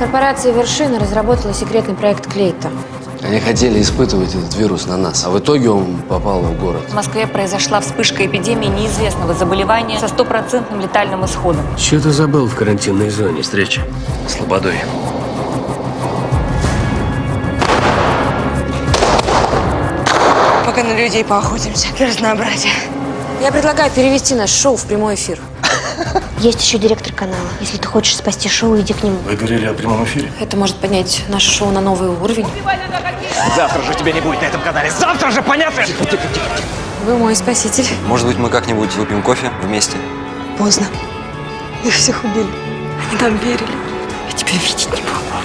Корпорация «Вершина» разработала секретный проект Клейта. Они хотели испытывать этот вирус на нас, а в итоге он попал в город. В Москве произошла вспышка эпидемии неизвестного заболевания со 100% летальным исходом. Что ты забыл в карантинной зоне? Встреча с Лободой. Пока на людей поохотимся для разнообразия. Я предлагаю перевести наш шоу в прямой эфир. Есть еще директор канала. Если ты хочешь спасти шоу, иди к нему. Вы говорили о прямом эфире? Это может поднять наше шоу на новый уровень. Завтра же тебя не будет на этом канале. Завтра же, понятно? Вы мой спаситель. Может быть, мы как-нибудь выпьем кофе вместе? Поздно. Их всех убили. Они нам верили. Я тебя видеть не могу.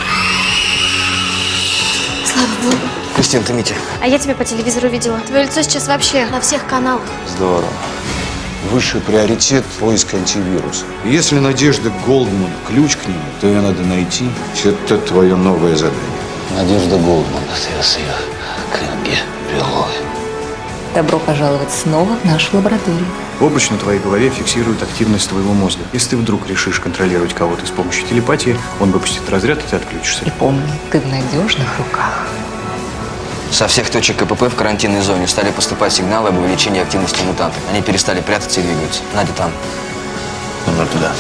Слава Богу. Кристин, ты Митя. А я тебя по телевизору видела. Твое лицо сейчас вообще на всех каналах. Здорово. Высший приоритет – поиск антивируса. Если Надежда Голдман – ключ к нему, то ее надо найти. Это твое новое задание. Надежда Голдман, с ее книги Белой. Добро пожаловать снова в нашу лабораторию. Обруч на твоей голове фиксирует активность твоего мозга. Если ты вдруг решишь контролировать кого-то с помощью телепатии, он выпустит разряд, и ты отключишься. И помни, ты в надежных руках. Со всех точек КПП в карантинной зоне стали поступать сигналы об увеличении активности мутантов. Они перестали прятаться и двигаются. Надя там. Нужно туда.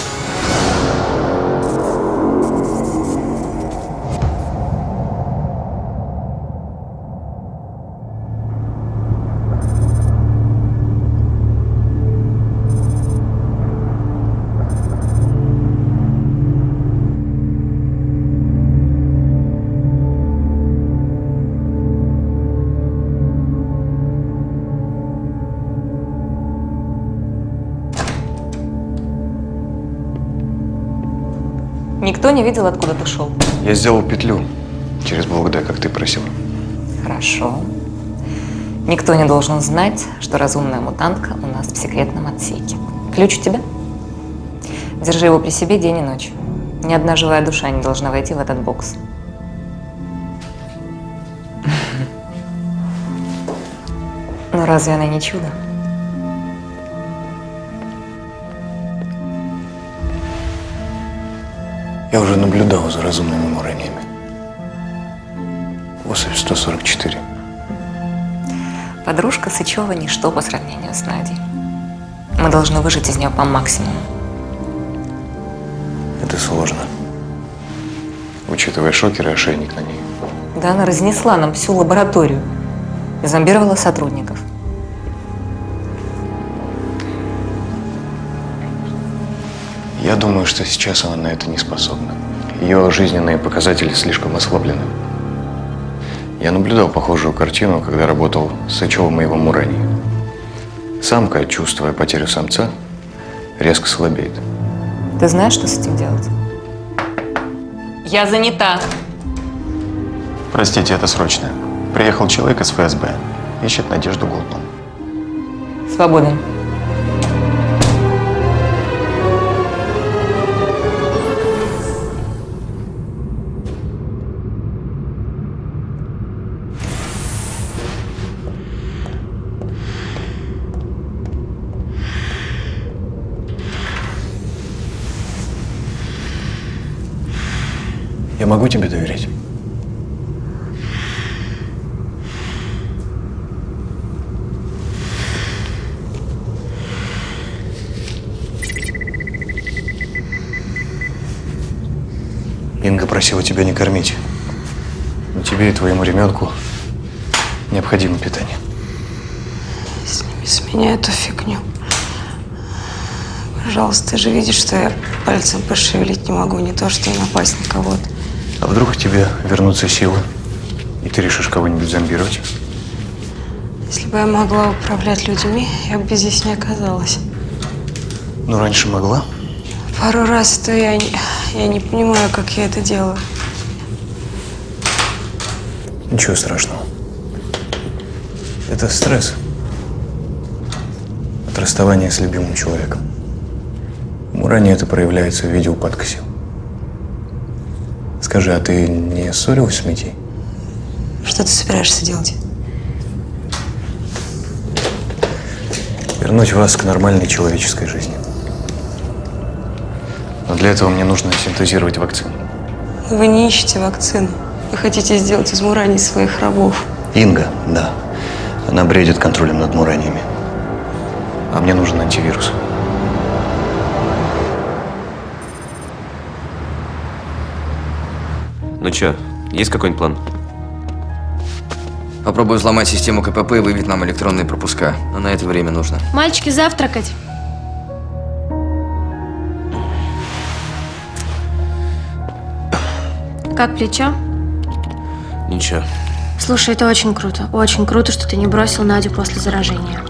Никто не видел, откуда ты шел. Я сделал петлю через блок Д, как ты просила. Хорошо. Никто не должен знать, что разумная мутантка у нас в секретном отсеке. Ключ у тебя? Держи его при себе день и ночь. Ни одна живая душа не должна войти в этот бокс. Но разве она не чудо? Я уже наблюдал за разумными муравьями. Особь 144. Подружка Сычева – ничто по сравнению с Надей. Мы должны выжать из нее по максимуму. Это сложно. Учитывая шокер и ошейник на ней. Да, она разнесла нам всю лабораторию и зомбировала сотрудников. Я думаю, что сейчас она на это не способна. Ее жизненные показатели слишком ослаблены. Я наблюдал похожую картину, когда работал с Сычевым и его Мурани. Самка, чувствуя потерю самца, резко слабеет. Ты знаешь, что с этим делать? Я занята. Простите, это срочно. Приехал человек из ФСБ. Ищет Надежду Голдман. Свободен. Я могу тебе доверять? Инга просила тебя не кормить. Но тебе и твоему ребенку необходимо питание. Сними с меня эту фигню. Пожалуйста, ты же видишь, что я пальцем пошевелить не могу, не то что напасть на кого-то. А вдруг у тебя вернутся силы, и ты решишь кого-нибудь зомбировать? Если бы я могла управлять людьми, я бы здесь не оказалась. Ну, раньше могла. Пару раз, то я не понимаю, как я это делаю. Ничего страшного. Это стресс от расставания с любимым человеком. У Мурани это проявляется в виде упадка сил. Скажи, а ты не ссорилась с Митей? Что ты собираешься делать? Вернуть вас к нормальной человеческой жизни. Но для этого мне нужно синтезировать вакцину. Вы не ищете вакцину. Вы хотите сделать из мураний своих рабов. Инга, да. Она бредит контролем над мураниями. А мне нужен антивирус. Ну чё, есть какой-нибудь план? Попробую взломать систему КПП и выявить нам электронные пропуска. Но на это время нужно. Мальчики, завтракать. Как плечо? Ничего. Слушай, это очень круто. Очень круто, что ты не бросил Надю после заражения.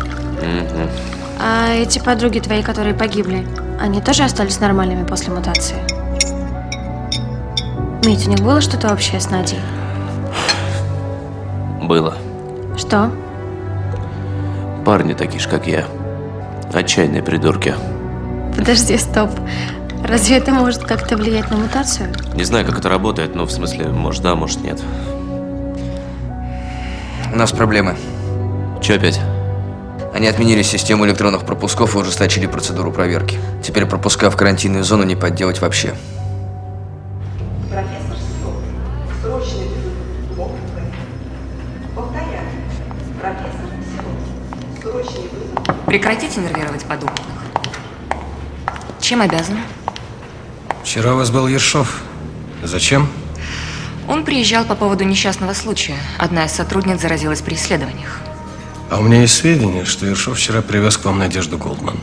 А эти подруги твои, которые погибли, они тоже остались нормальными после мутации? Мить, у них было что-то общее с Надей? Было. Что? Парни такие же, как я. Отчаянные придурки. Подожди, стоп. Разве это может как-то влиять на мутацию? Не знаю, как это работает, но в смысле, может да, может нет. У нас проблемы. Чё опять? Они отменили систему электронных пропусков и ужесточили процедуру проверки. Теперь пропуска в карантинную зону не подделать вообще. Профессор Силов, срочный вызов блок П. Повторяю. Профессор Силов, срочный вызов. Прекратите нервировать подопытных. Чем обязан? Вчера у вас был Ершов. Зачем? Он приезжал по поводу несчастного случая. Одна из сотрудниц заразилась при исследованиях. А у меня есть сведения, что Ершов вчера привез к вам Надежду Голдман.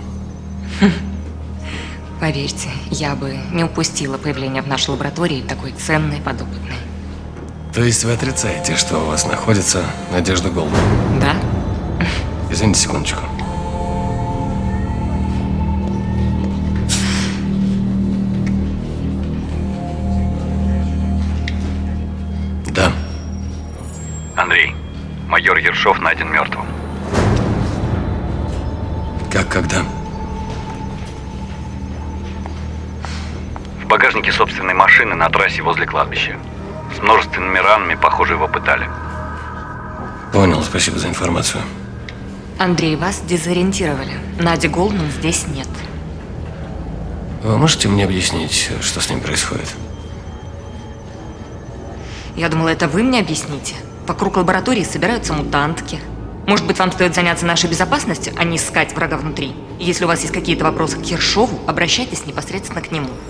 Поверьте, я бы не упустила появление в нашей лаборатории такой ценной подопытной. То есть вы отрицаете, что у вас находится Надежда Голдман? Да? Извините секундочку. Да. Андрей, майор Ершов найден мертвым. Как, когда? В багажнике собственной машины на трассе возле кладбища. С множественными ранами, похоже, его пытали. Понял, спасибо за информацию. Андрей, вас дезориентировали. Нади Голдман здесь нет. Вы можете мне объяснить, что с ним происходит? Я думала, это вы мне объясните. Вокруг лаборатории собираются мутантки. Может быть, вам стоит заняться нашей безопасностью, а не искать врага внутри? И если у вас есть какие-то вопросы к Ершову, обращайтесь непосредственно к нему.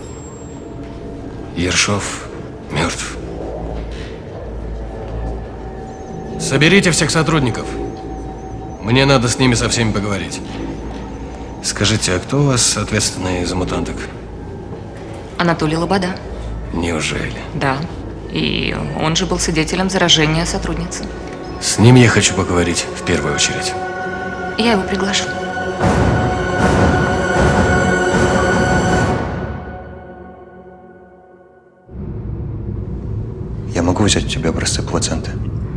Ершов мертв. Соберите всех сотрудников. Мне надо с ними со всеми поговорить. Скажите, а кто у вас ответственный за мутанток? Анатолий Лобода. Неужели? Да. И он же был свидетелем заражения сотрудницы. С ним я хочу поговорить в первую очередь. Я его приглашу. Я могу взять у тебя образцы плаценты?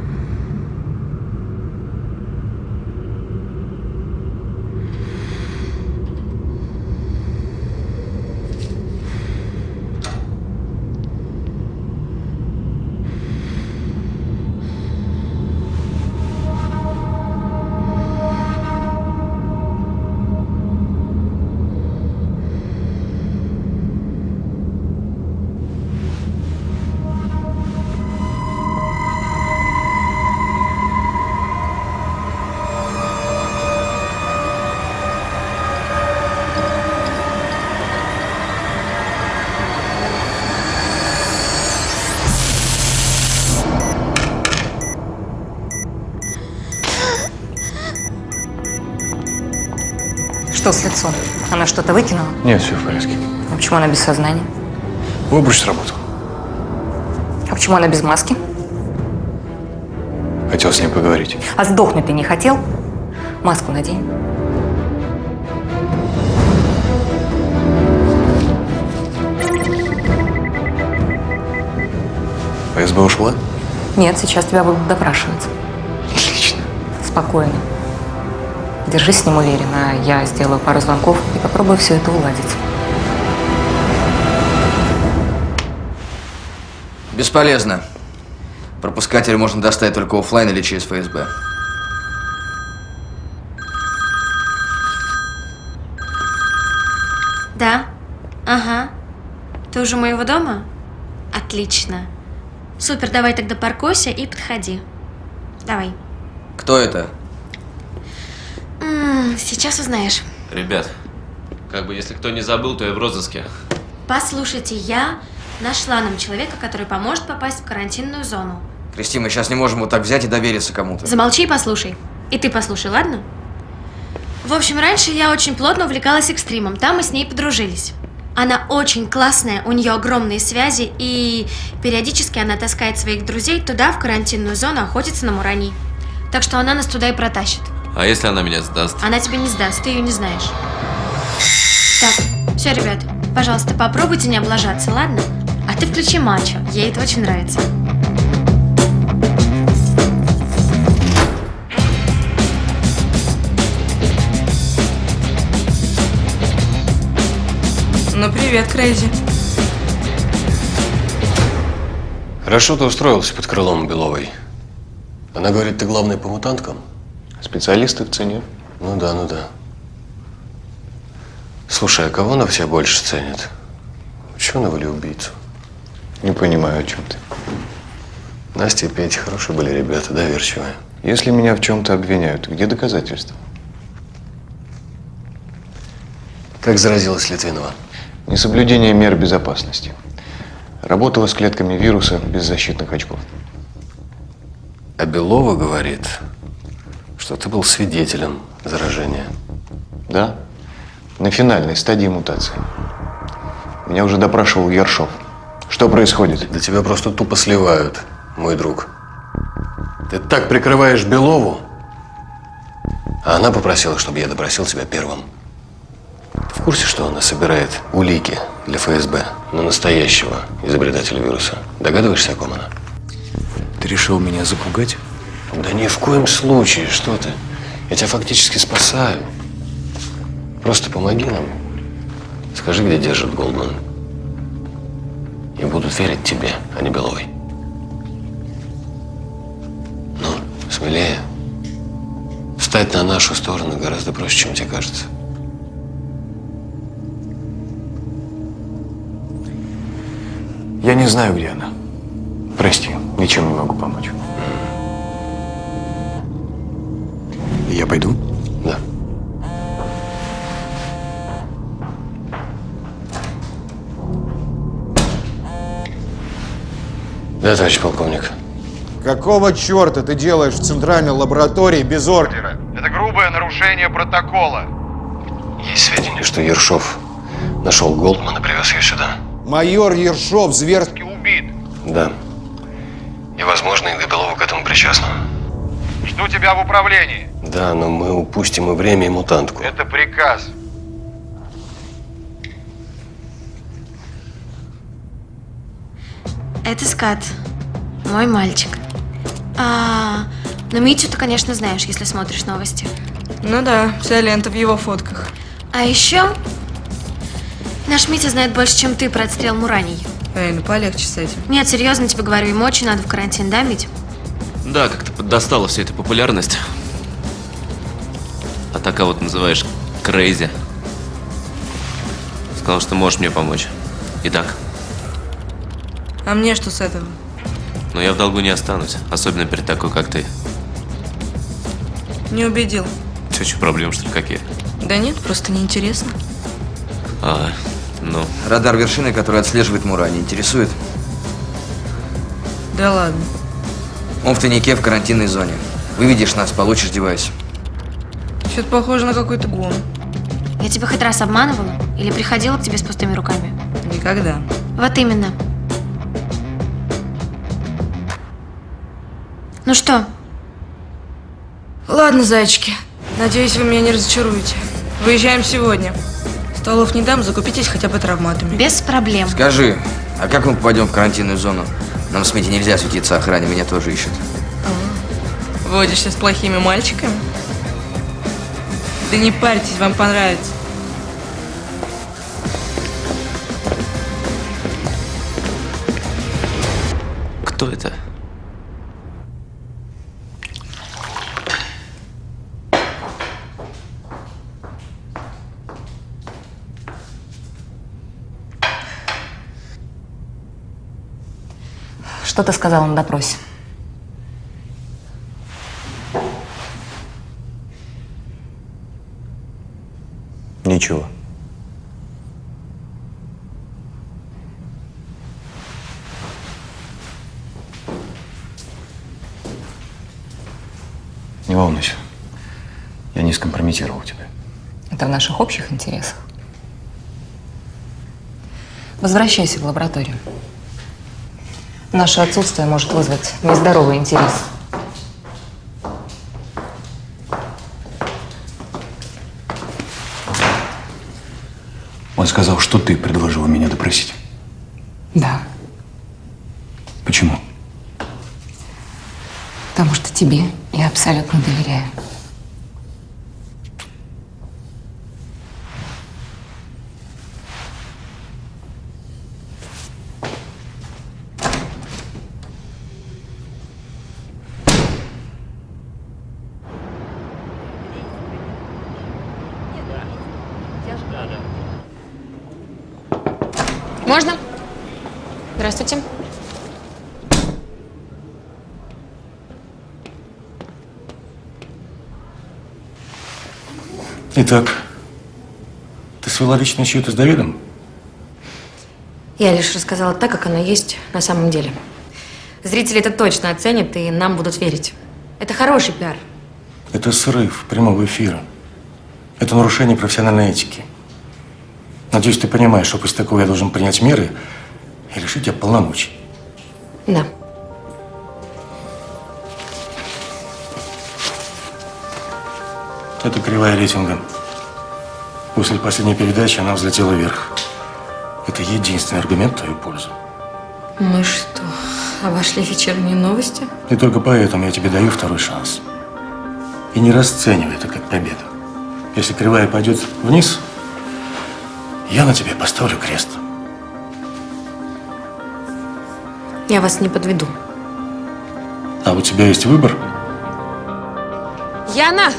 Что с лицом? Она что-то выкинула? Нет, все в порядке. А почему она без сознания? Обруч сработал. А почему она без маски? Хотел с ней поговорить. А сдохнуть ты не хотел? Маску надень. ФСБ ушла? Нет, сейчас тебя будут допрашивать. Отлично. Спокойно. Держись с ним уверенно, а я сделаю пару звонков и попробую все это уладить. Бесполезно. Пропускатель можно достать только офлайн или через ФСБ. Да. Ага. Ты уже у моего дома? Отлично. Супер, давай тогда паркуйся и подходи. Давай. Кто это? Сейчас узнаешь. Ребят, как бы если кто не забыл, то я в розыске. Послушайте, я нашла нам человека, который поможет попасть в карантинную зону. Кристи, мы сейчас не можем вот так взять и довериться кому-то. Замолчи и послушай. И ты послушай, ладно? В общем, раньше я очень плотно увлекалась экстримом. Там мы с ней подружились. Она очень классная, у нее огромные связи, и периодически она таскает своих друзей туда, в карантинную зону, охотиться на мураний. Так что она нас туда и протащит. А если она меня сдаст? Она тебя не сдаст, ты ее не знаешь. Так, все, ребят, пожалуйста, попробуйте не облажаться, ладно? А ты включи мачо, ей это очень нравится. Ну, привет, Крейзи. Хорошо ты устроился под крылом Беловой. Она говорит, ты главный по мутанткам? Специалисты в цене. Ну да, ну да. Слушай, а кого она все больше ценит? Ученого или убийцу? Не понимаю, о чем ты. Настя и Петя хорошие были ребята, доверчивые. Если меня в чем-то обвиняют, где доказательства? Как заразилась Литвинова? Несоблюдение мер безопасности. Работала с клетками вируса без защитных очков. А Белова говорит, что ты был свидетелем заражения. Да, на финальной стадии мутации. Меня уже допрашивал Ершов. Что происходит? Да тебя просто тупо сливают, мой друг. Ты так прикрываешь Белову, а она попросила, чтобы я допросил тебя первым. Ты в курсе, что она собирает улики для ФСБ на настоящего изобретателя вируса? Догадываешься, о ком она? Ты решил меня запугать? Да ни в коем случае, что ты. Я тебя фактически спасаю. Просто помоги нам. Скажи, где держит Голдман. И будут верить тебе, а не Беловой. Ну, смелее. Встать на нашу сторону гораздо проще, чем тебе кажется. Я не знаю, где она. Прости, ничем не могу помочь. Я пойду? Да. Да, товарищ полковник. Какого черта ты делаешь в центральной лаборатории без ордера? Это грубое нарушение протокола. Есть сведения, что Ершов нашел Голдмана и привез ее сюда. Майор Ершов зверски убит. Да. И, возможно, Инга Белова к этому причастна. Жду тебя в управлении. Да, но мы упустим и время, и мутантку. Это приказ. Это Скат, мой мальчик. Но Митю ты, конечно, знаешь, если смотришь новости. Ну да, вся лента в его фотках. А еще наш Митя знает больше, чем ты про отстрел мураний. Эй, ну полегче с этим. Нет, серьезно тебе говорю, ему очень надо в карантин, да, Мить? Да, как-то поддостала вся эта популярность. А так вот называешь Крейзи. Сказал, что можешь мне помочь. Итак. А мне что с этого? Но я в долгу не останусь, особенно перед такой, как ты. Не убедил. Че, проблемы, что ли, какие? Да нет, просто неинтересно. Ну. Радар вершины, который отслеживает Мурани, интересует? Да ладно. Он в тайнике в карантинной зоне. Выведешь нас, получишь девайс. Что-то похоже на какой-то гон. Я тебя хоть раз обманывала? Или приходила к тебе с пустыми руками? Никогда. Вот именно. Ну что? Ладно, зайчики. Надеюсь, вы меня не разочаруете. Выезжаем сегодня. Столов не дам, закупитесь хотя бы травматами. Без проблем. Скажи, а как мы попадем в карантинную зону? Нам с Митей нельзя светиться охране, меня тоже ищут. Водишься с плохими мальчиками? Да не парьтесь, вам понравится. Кто это? Что ты сказала на допросе? Ничего. Не волнуйся. Я не скомпрометировал тебя. Это в наших общих интересах. Возвращайся в лабораторию. Наше отсутствие может вызвать нездоровый интерес. Он сказал, что ты предложила меня допросить. Да, Почему? потому что тебе я абсолютно доверяю. Можно? Здравствуйте. Итак, ты свела личный счет с Давидом? Я лишь рассказала так, как оно есть на самом деле. Зрители это точно оценят и нам будут верить. Это хороший пиар. Это срыв прямого эфира. Это нарушение профессиональной этики. Надеюсь, ты понимаешь, что после такого я должен принять меры и лишить тебя полномочий. Да. Это кривая рейтинга. После последней передачи она взлетела вверх. Это единственный аргумент в твою пользу. Мы что, обошли вечерние новости? И только поэтому я тебе даю второй шанс. И не расценивай это как победу. Если кривая пойдет вниз, я на тебе поставлю крест. Я вас не подведу. А у тебя есть выбор? Яна!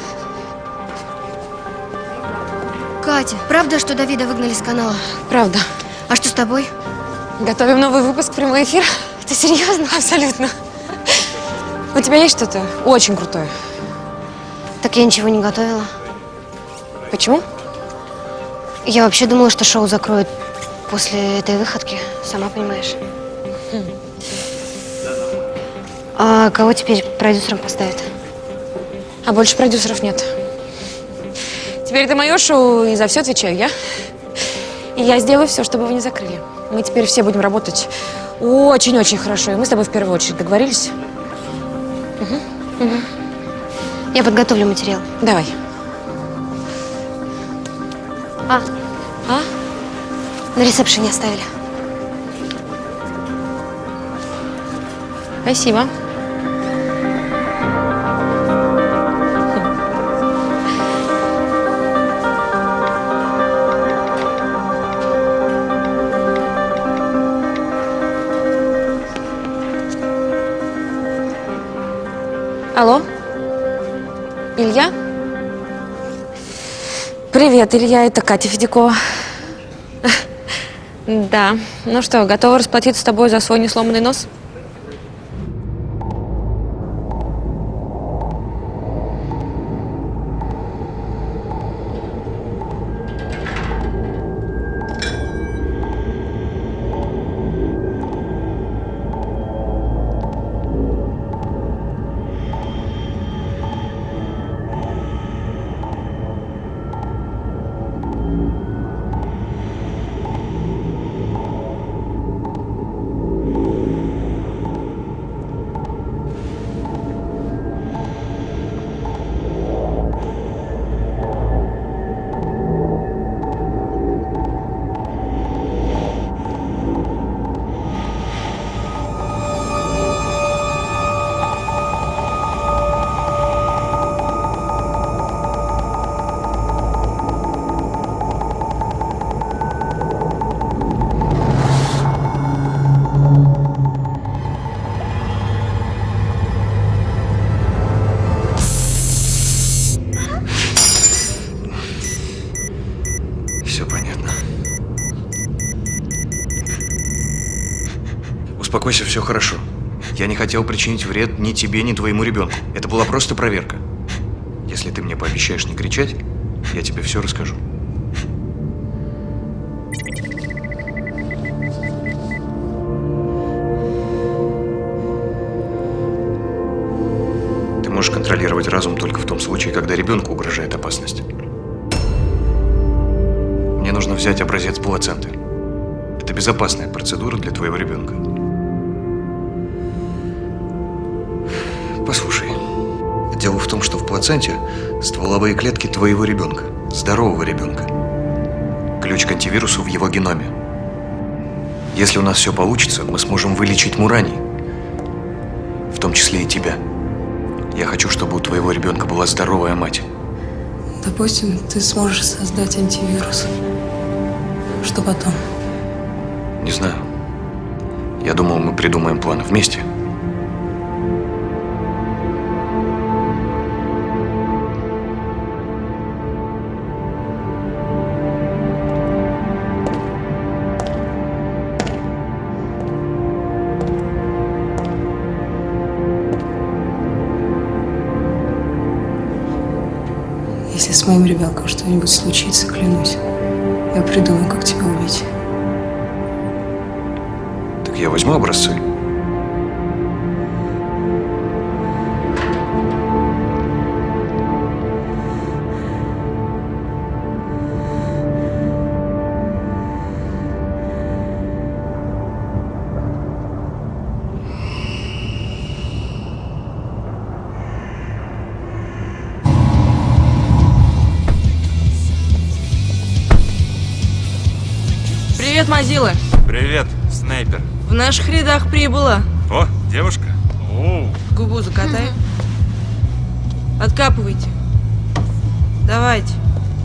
Катя, правда, что Давида выгнали с канала? Правда. А что с тобой? Готовим новый выпуск, прямой эфир. Ты серьезно? Абсолютно. У тебя есть что-то очень крутое? Так я ничего не готовила. Почему? Я вообще думала, что шоу закроют после этой выходки, сама понимаешь. А кого теперь продюсером поставят? А больше продюсеров нет. Теперь это мое шоу, и за все отвечаю я. И я сделаю все, чтобы вы не закрыли. Мы теперь все будем работать очень-очень хорошо. И мы с тобой в первую очередь договорились? Угу. Я подготовлю материал. Давай. А? На ресепшене оставили. Спасибо. Алло? Илья? Привет, Илья, это Катя Федякова. Да. Ну что, готова расплатиться с тобой за свой несломанный нос? Все понятно. Успокойся, все хорошо. Я не хотел причинить вред ни тебе, ни твоему ребенку. Это была просто проверка. Если ты мне пообещаешь не кричать, я тебе все расскажу. Ты можешь контролировать разум только в том случае, когда ребенку угрожает опасность. Мне нужно взять образец плаценты. Это безопасная процедура для твоего ребенка. Послушай, дело в том, что в плаценте стволовые клетки твоего ребенка, здорового ребенка. Ключ к антивирусу в его геноме. Если у нас все получится, мы сможем вылечить Мурани, в том числе и тебя. Я хочу, чтобы у твоего ребенка была здоровая мать. Допустим, ты сможешь создать антивирус. Что потом? Не знаю. Я думал, мы придумаем план вместе. Если с моим ребенком что-нибудь случится, клянусь, я придумаю, как тебя убить. Так я возьму образцы. Привет, Мазила. Привет, снайпер. В наших рядах прибыла. О, девушка. О. Губу закатай. Откапывайте. Давайте.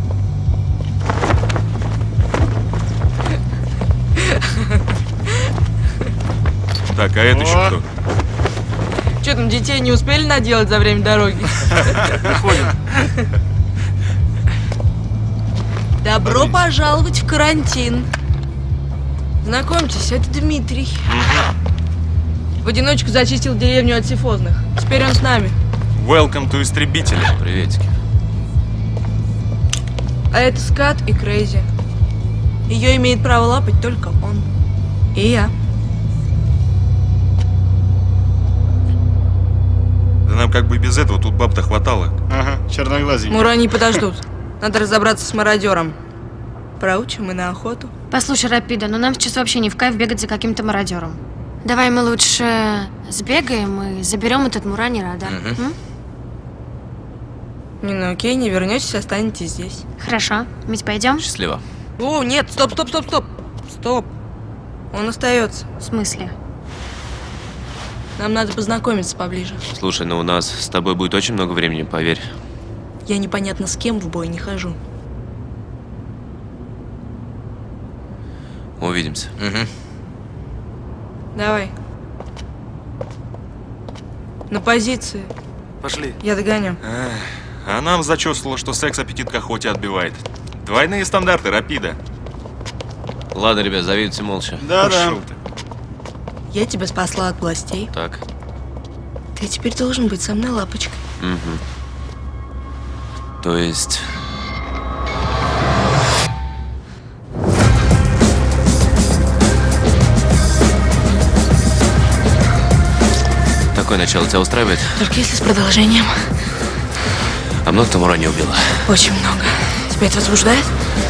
Так, а это еще кто? Че там, детей не успели наделать за время дороги? Добро пожаловать в карантин. Знакомьтесь, это Дмитрий. В одиночку зачистил деревню от сифозных. Теперь он с нами. Welcome to истребители. Приветики. А это Скат и Крейзи. Ее имеет право лапать только он. И я. Да нам как бы без этого тут баб-то хватало. Ага, черноглазенький. Мурани подождут. Надо разобраться с мародером. Проучим и на охоту. Послушай, Рапида, но нам сейчас вообще не в кайф бегать за каким-то мародером. Давай мы лучше сбегаем и заберем этот Мурани радар. Не, ну окей, не вернетесь, останетесь здесь. Хорошо. Мить, пойдем? Счастливо. О, нет, стоп. Стоп. Он остается. В смысле? Нам надо познакомиться поближе. Слушай, ну у нас с тобой будет очень много времени, поверь. Я непонятно с кем в бой не хожу. Увидимся. Давай. На позиции. Пошли. Я догоню. А нам зачесывало, что секс аппетит к охоте отбивает. Двойные стандарты, Рапида. Ладно, ребят, завидуйте молча. Пошел ты. Я тебя спасла от властей. Так. Ты теперь должен быть со мной лапочкой. Угу. То есть... Такое начало тебя устраивает? Только если с продолжением. А много ты Мурани убила? Очень много. Тебя это возбуждает?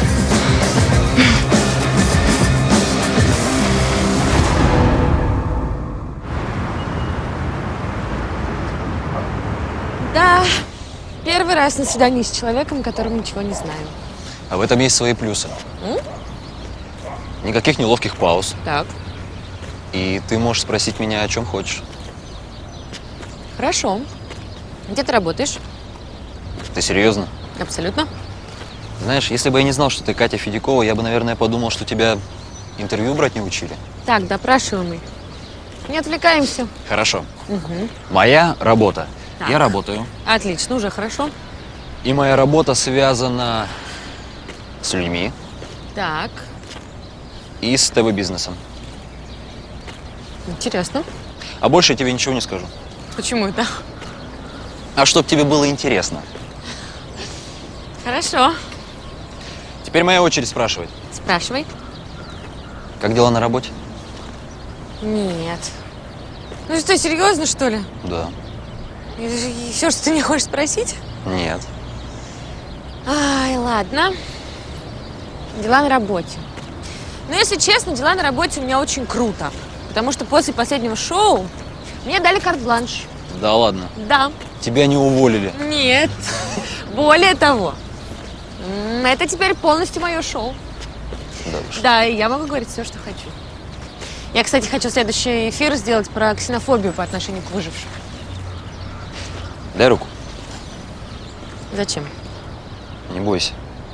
Да, первый раз на свидании с человеком, которому ничего не знаю. А в этом есть свои плюсы. Никаких неловких пауз. Так. И ты можешь спросить меня, о чем хочешь. Хорошо. Где ты работаешь? Ты серьезно? Абсолютно. Знаешь, если бы я не знал, что ты Катя Федякова, я бы, наверное, подумал, что тебя интервью брать не учили. Так, допрашиваемый. Не отвлекаемся. Хорошо. Угу. Моя работа. Так. Я работаю. Отлично, уже хорошо. И моя работа связана с людьми Так, и с ТВ-бизнесом. интересно. А больше я тебе ничего не скажу. Почему это? А чтоб тебе было интересно. Хорошо. Теперь моя очередь спрашивать. Спрашивай. Как дела на работе? Нет. Ну что, серьезно, что ли? Да. И все, что ты мне хочешь спросить? Нет. Ай, ладно. Дела на работе. Но если честно, дела на работе у меня очень круто. Потому что после последнего шоу мне дали карт-бланш. Да ладно? Да. Тебя не уволили? Нет. Более того, это теперь полностью мое шоу. Да уж. Да, и я могу говорить все, что хочу. Я, кстати, хочу следующий эфир сделать про ксенофобию по отношению к выжившим. Дай руку. Зачем? Не бойся.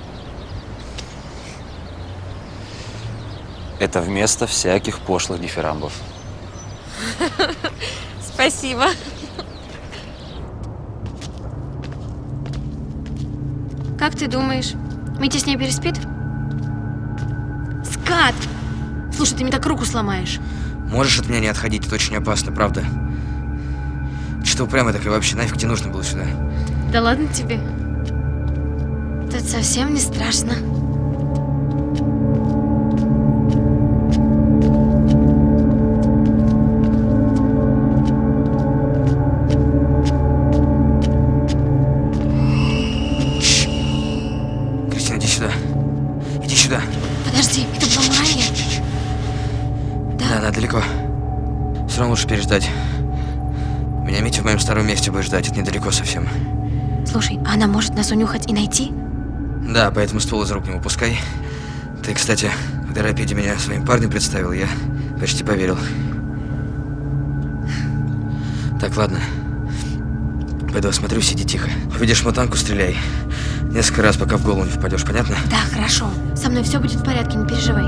Это вместо всяких пошлых дифирамбов. Спасибо. Как ты думаешь, Митя с ней переспит? Скат! Слушай, ты мне так руку сломаешь. Можешь от меня не отходить, это очень опасно, правда. Что упрямая такая вообще, нафиг тебе нужно было сюда? Да ладно тебе. Тут совсем не страшно. Кристина, иди сюда. Иди сюда. Подожди, это было ранее. Да, далеко. Все равно лучше переждать. Меня Митя в моем старом месте будет ждать, это недалеко совсем. Слушай, а она может нас унюхать и найти? Да, поэтому ствол из рук не выпускай. Ты, кстати, когда Рапиди меня своим парнем представил, я почти поверил. Так, ладно. Пойду осмотрю, сиди тихо. Увидишь мутанку, стреляй. Несколько раз, пока в голову не впадешь, понятно? Да, хорошо. Со мной все будет в порядке, не переживай.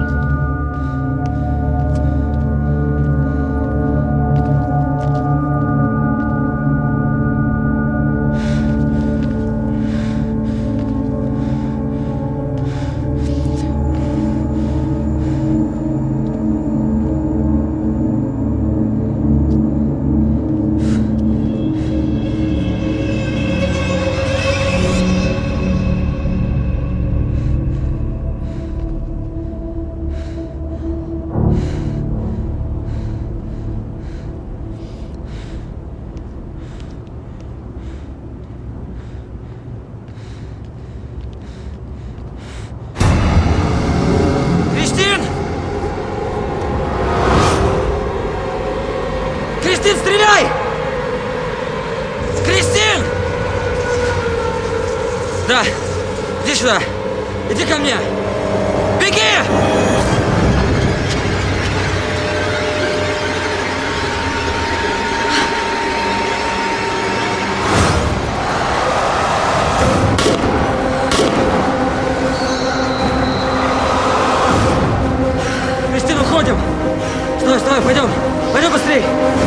Кристин, стреляй! Кристин! Да, иди сюда. Иди ко мне. Беги! Кристин, уходим! Стой, пойдем! Пойдем быстрей!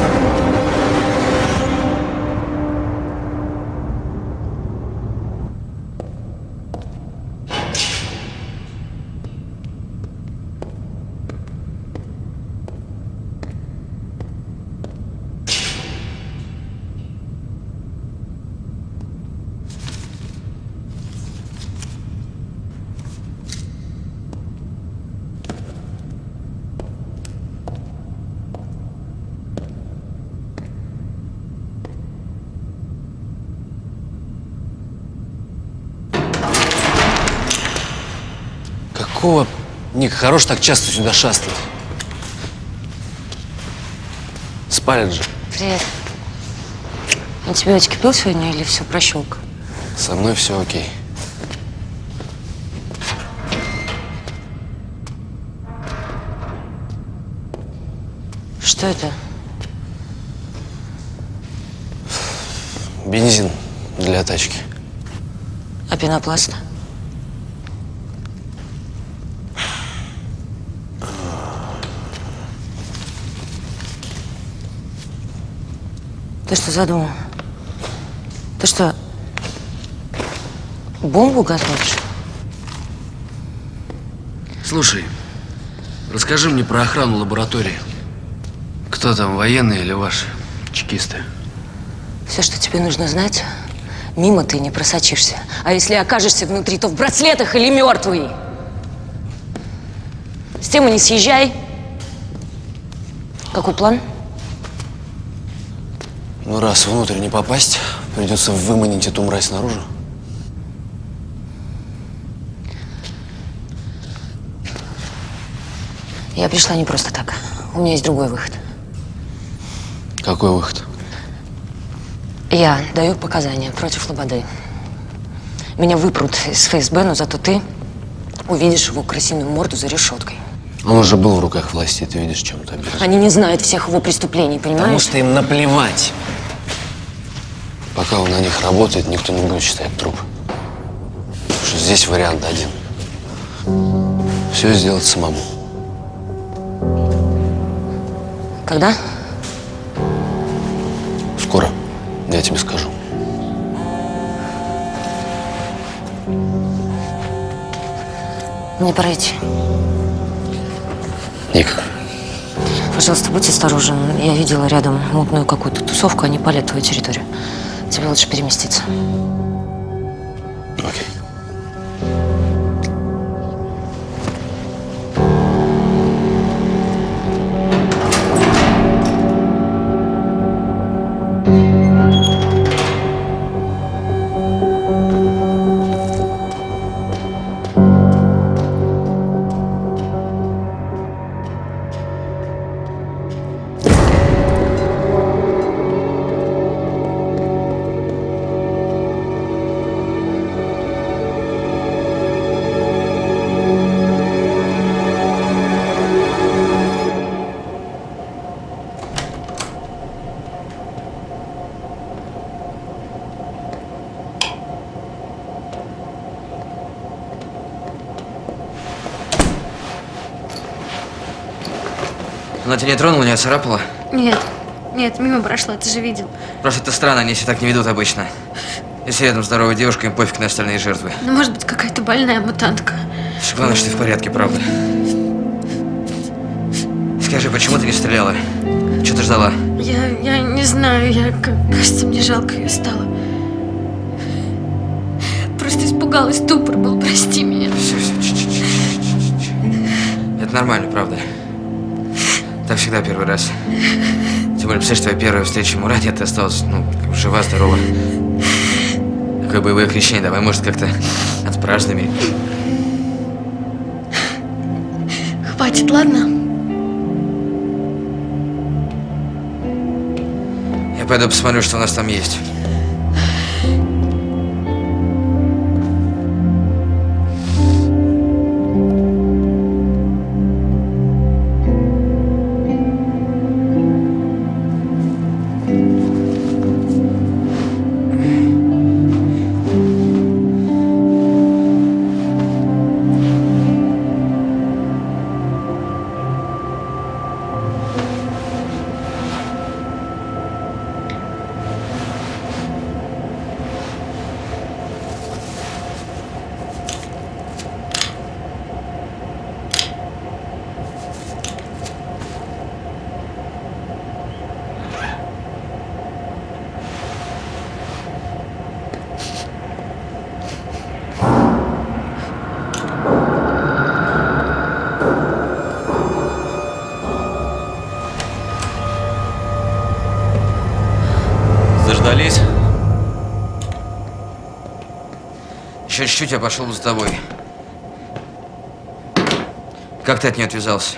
Какого, Ник, хорош так часто сюда шастать? Спалят же. Привет. Антибиотики пил сегодня или все прощелка? Со мной все окей. Что это? Бензин для тачки. А пенопласт? Ты что задумал? Ты что, бомбу готовишь? Слушай, расскажи мне про охрану лаборатории. Кто там, военные или ваши чекисты? Все, что тебе нужно знать, мимо ты не просочишься. А если окажешься внутри, то в браслетах или мертвый. С темы не съезжай. Какой план? Ну, раз внутрь не попасть, придется выманить эту мразь наружу. Я пришла не просто так. У меня есть другой выход. Какой выход? Я даю показания против Лободы. Меня выпрут из ФСБ, но зато ты увидишь его крысиную морду за решеткой. Он уже был в руках власти, ты видишь, чем ты обижаешь. Они не знают всех его преступлений, понимаешь? Потому что им наплевать. Пока он на них работает, никто не будет считать труп. Потому что здесь вариант один. Все сделать самому. Когда? Скоро, я тебе скажу. Мне пора идти. Ник. Пожалуйста, будь осторожен. Я видела рядом мутную какую-то тусовку, они палят твою территорию. Тебе лучше переместиться. Окей. Она тебя не тронула, не оцарапала? Нет, нет, мимо прошла, ты же видел. Просто это странно, они себя так не ведут обычно. Если рядом здоровая девушка, им пофиг на остальные жертвы. Ну, может быть, какая-то больная мутантка. Главное, что ты в порядке, правда. Скажи, почему ты не стреляла? Что ты ждала? Я не знаю, кажется, мне жалко ее стало. Просто испугалась, ступор был, прости меня. Все. Это нормально, правда. Так всегда первый раз. Тем более, представляешь, твоя первая встреча ему ради, ты осталась, жива, здорова. Такое боевое крещение, давай, может, как-то отпразднуем. Хватит, ладно? Я пойду посмотрю, что у нас там есть. Заждались? Еще чуть-чуть, я пошел бы за тобой. Как ты от нее отвязался?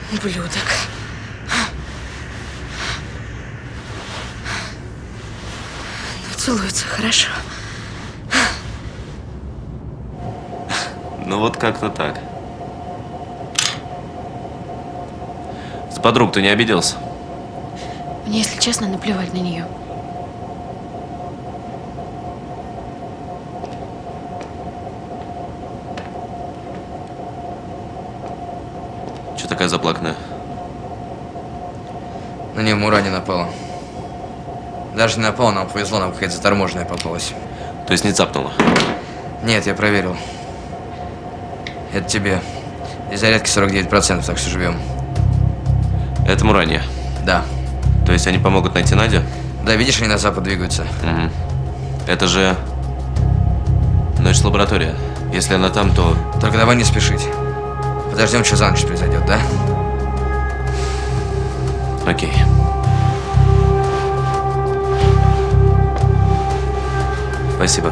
Ублюдок. Ну, целуется хорошо. Ну вот как-то так. С подруг ты не обиделся? Мне, если честно, наплевать на нее. Че такая заплаканная? На нее Мурани напала. Даже не напала, нам повезло, нам какая-то заторможенная попалась. То есть не цапнула? Нет, я проверил. Это тебе. И зарядки 49%, так что живем. Это Мурани? Да. То есть они помогут найти Надю? Да, видишь, они на запад двигаются. Угу. Это же... Значит, лаборатория. Если она там, то... Только давай не спешить. Подождем, что за ночь произойдет, да? Окей. Спасибо.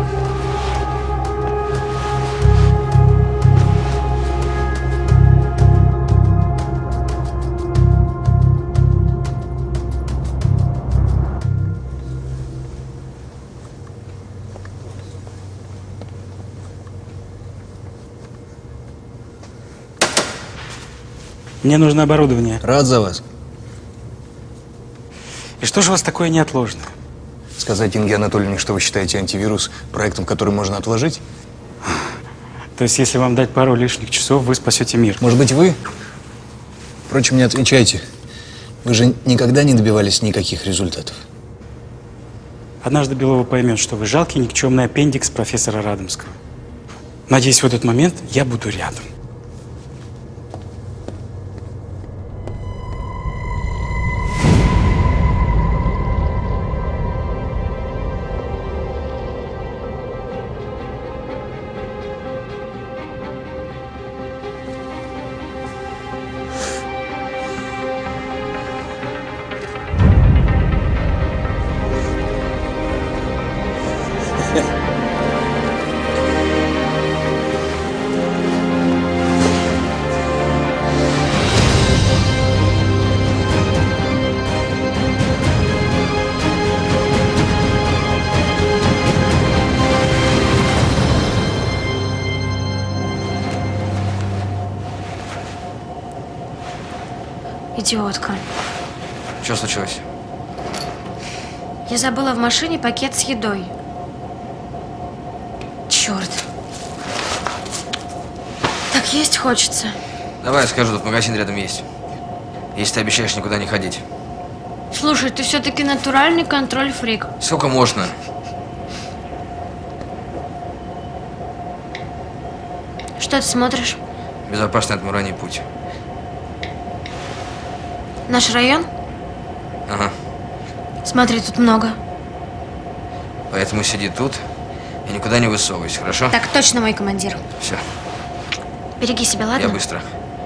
Мне нужно оборудование. Рад за вас. И что же у вас такое неотложное? Сказать Инге Анатольевне, что вы считаете антивирус проектом, который можно отложить? То есть, если вам дать пару лишних часов, вы спасете мир? Может быть, вы? Впрочем, не отвечайте. Вы же никогда не добивались никаких результатов. Однажды Белова поймет, что вы жалкий, никчемный аппендикс профессора Радомского. Надеюсь, в этот момент я буду рядом. Идиотка. Что случилось? Я забыла в машине пакет с едой. Черт. Так есть хочется. Давай я скажу, тут магазин рядом есть. Если ты обещаешь никуда не ходить. Слушай, ты все-таки натуральный контроль-фрик. Сколько можно? Что ты смотришь? Безопасный от Мурани путь. Наш район? Ага. Смотри, тут много. Поэтому сиди тут и никуда не высовывайся, хорошо? Так точно, мой командир. Все. Береги себя, ладно? Я быстро.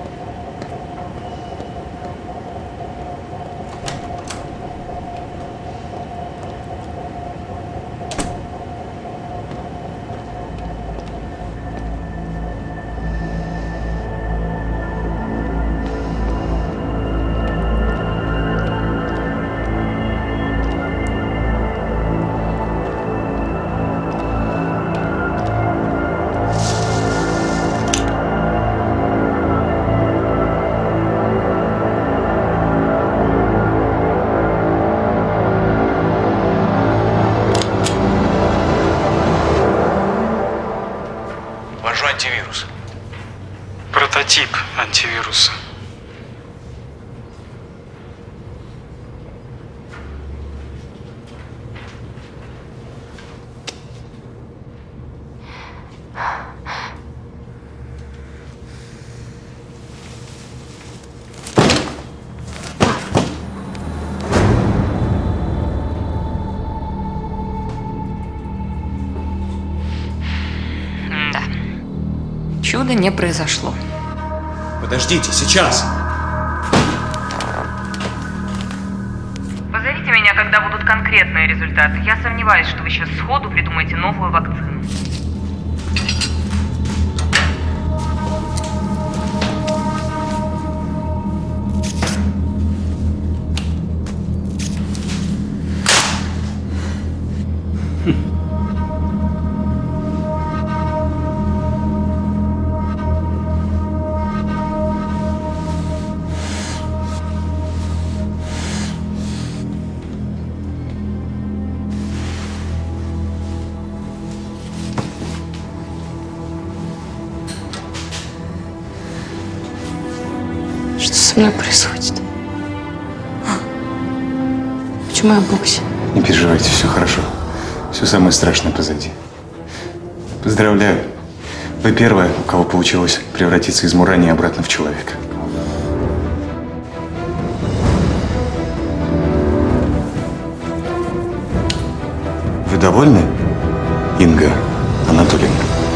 Антивирус. Прототип антивируса. Чуда не произошло. Подождите, сейчас. Позовите меня, когда будут конкретные результаты. Я сомневаюсь, что вы сейчас сходу придумаете новую вакцину. со мной происходит? Почему я боксе? Не переживайте, все хорошо. Все самое страшное позади. Поздравляю. Вы первая, у кого получилось превратиться из мурани обратно в человека. Вы довольны, Инга Анатольевна?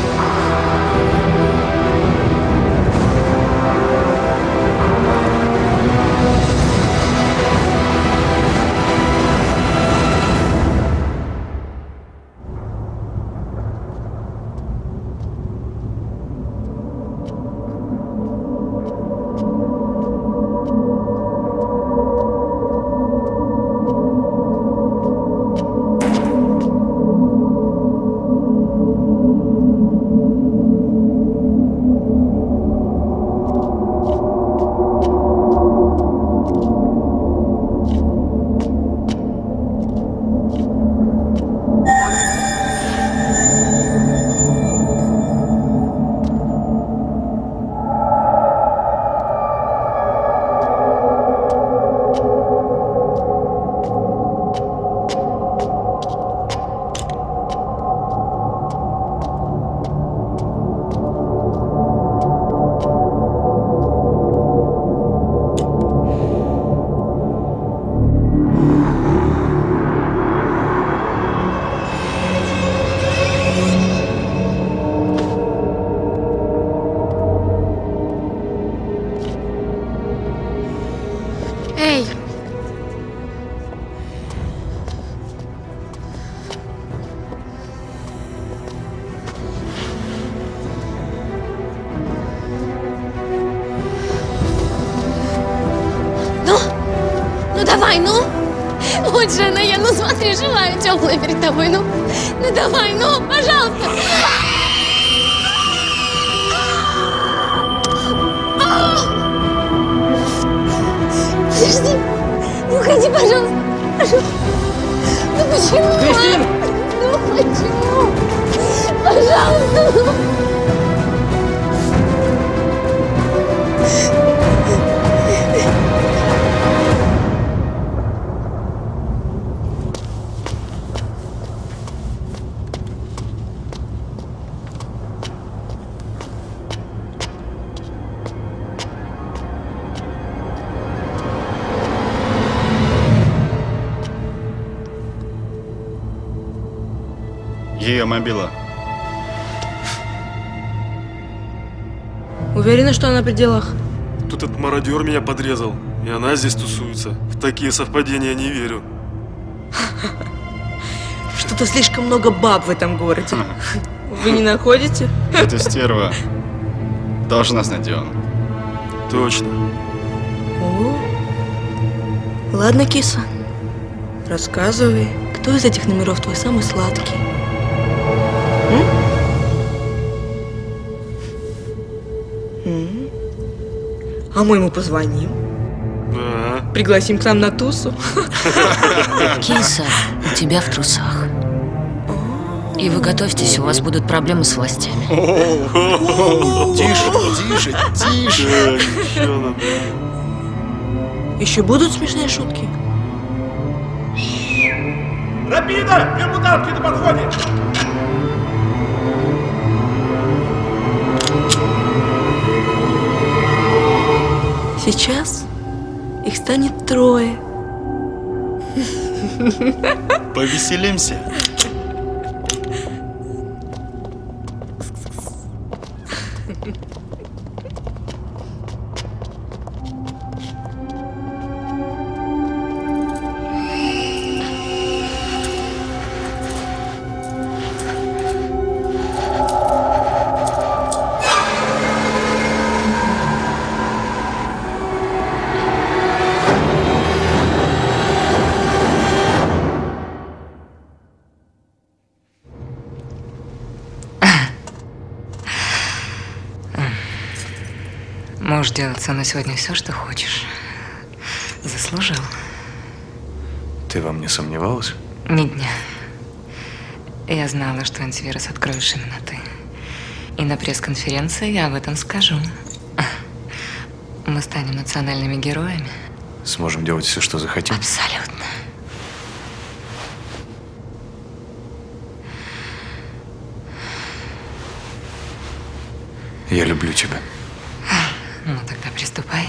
Эй! Ну давай, ну! Вот же она я, ну смотри, живая, теплая перед тобой, ну давай, ну, пожалуйста! Подожди, не уходи, пожалуйста, пожалуйста. Ну почему? Кристина! Ну почему? Пожалуйста, ну. Ее мобила. Уверена, что она при делах? Тут этот мародер меня подрезал, и она здесь тусуется. В такие совпадения не верю. Что-то слишком много баб в этом городе. Вы не находите? Эта стерва должностный Дион. Точно. О. Ладно, киса. Рассказывай, кто из этих номеров твой самый сладкий? А мы ему позвоним. Да. Пригласим к нам на тусу. Киса, у тебя в трусах. И вы готовьтесь, у вас будут проблемы с властями. Тише, тише, тише. Еще будут смешные шутки? Рапида! Две мутантки на подходе! Сейчас их станет 3. Повеселимся. Можешь делать со мной сегодня все, что хочешь. Заслужил. Ты во мне сомневалась? Ни дня. Я знала, что антивирус откроешь именно ты. И на пресс-конференции я об этом скажу. мы станем национальными героями? Сможем делать все, что захотим? Абсолютно. Я люблю тебя. Ну, тогда приступай.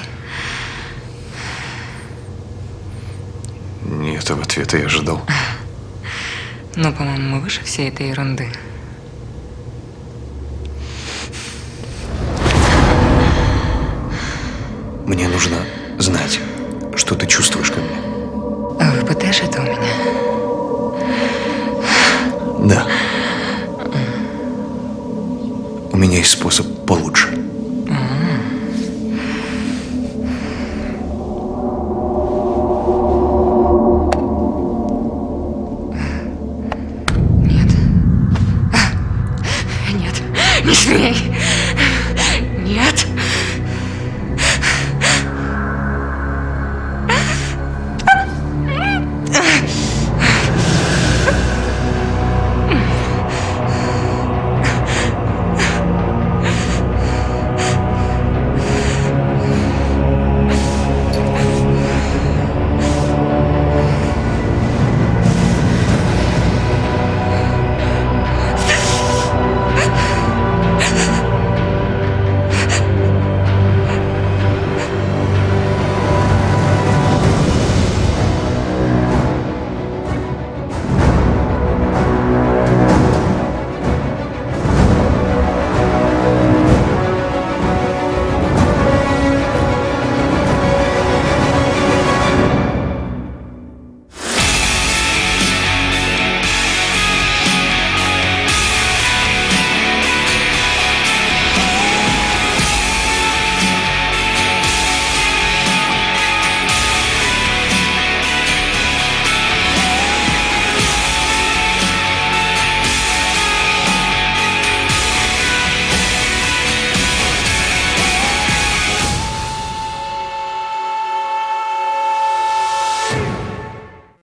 Не этого ответа я ожидал. Ну, по-моему, мы выше всей этой ерунды. Мне нужно знать, что ты чувствуешь ко мне. Выпытаешь это у меня? Да. У меня есть способ получше. Нет, не смей! Нет!